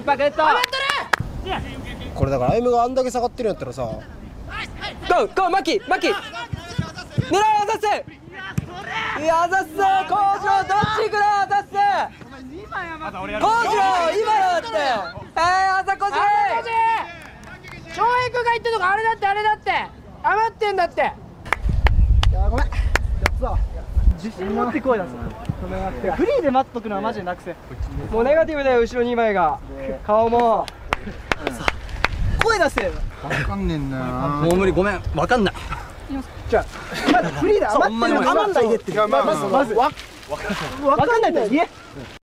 パクッとこれだから歩夢があんだけ下がってるんやったらさ、 ゴーゴーマキマキ狙いあざっせいやあざっせコウジロどっち行くのあざっせコウジロ今だってあざこじ翔平君が言ってるのがあれだってあれだって余ってんだって。 いやごめんやった。 自信持って声出す。フリーで待っとくのはマジでなくせ。 もうネガティブだよ後ろ2枚が顔も声出せ。 わかんねえんだよな。 もう無理、ごめん、わかんない。 じゃあまだフリーで余ってる余んないでって。 まずわかんないと言え。